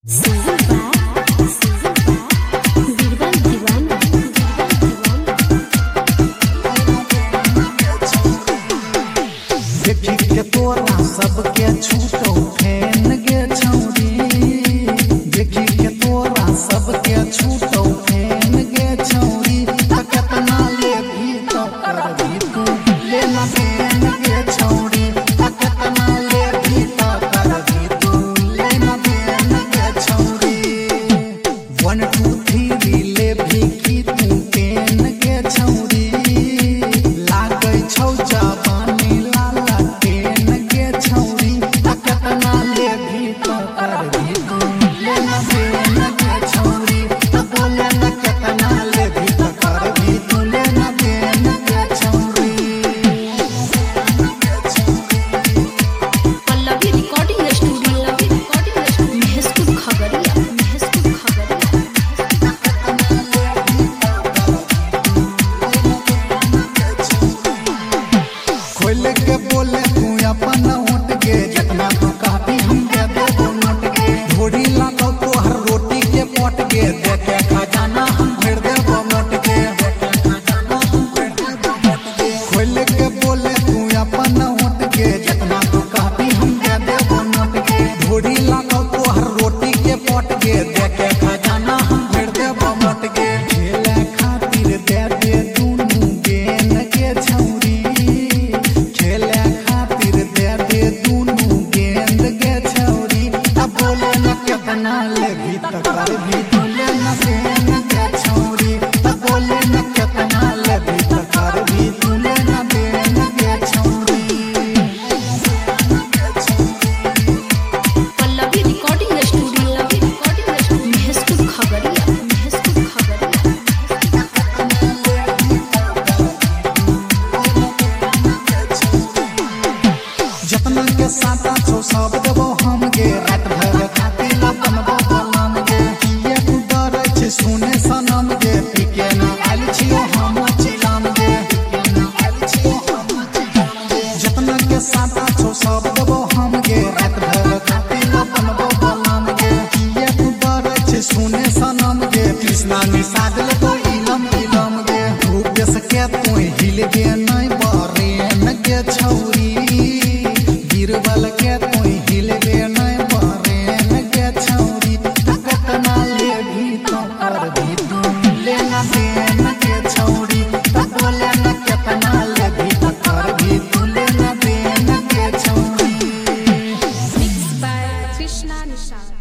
सबके छूटो फेन गे छौरी, देखी के तोरा सबके छूटो फेन गे छौरी, केतना ले भी तो करबी तू लेना फेन गे छौरी, केतना ले भी तो करबी तू लेना फेन गे छौरी। 1 2 3 ले भी की तू फेन गे छौरी, लागै छौ जवानी लाला फेन गे छौरी, केतना ले भी तो करबी तू लेना फेन गे छौरी, बोले न केतना ले भी तो करबी तू लेना फेन गे छौरी। पल्लवी रिकॉर्डिंग स्टूडियो महसूस खगड़िया। खोल के बोले तू अपन होट के, जितना तू कहबी हम दे देबो नोट के, ढोरी लागो तोहर रोटी के पोट के, देखे खजाना हम भर देबो मोट के। खोल के बोले तू अपन होट के, जितना तू कहबी हम दे देबो नोट के, ढोरी लागो तोहर रोटी के पोट के, देखे खजाना हम भर देबो मोट के। खेले खातिर दे दे दुनू गेन के छौरी, खेले खातिर दे दे दुनू गेंद गे छौरी, बोले न केतना लेभी त करबी तू लेना फेन गे छौरी, बोले न केतना लेभी त करबी तू लेना फेन गे छौरी। पल्लवी रिकॉर्डिंग स्टूडियो महसूस खगड़िया। जतना के साता छौ सब देबो हम गे, रात भर खातिर न बनबो बलम गे, किए तू डरै छै सुने सनम गे, पीके न आइल छियो हम चिलम गे। जतना के साता छौ सब देबो हम गे, रात भर खातिर न बनबो बलम गे, किए तू डरै छै सुने सनम गे, कृष्णा निषाद लेबो इलम गे, रूपेश के तू हिल गे नै बरेन गे छौरी, बीरबल के तू हिल गे नै बरेन गे छौरी, केतना लेभी तो करबी तू लेना फेन गे छौरी, बोले न केतना लेभी तो करबी तू लेना फेन गे छौरी। Mixed by Krishna Nishad।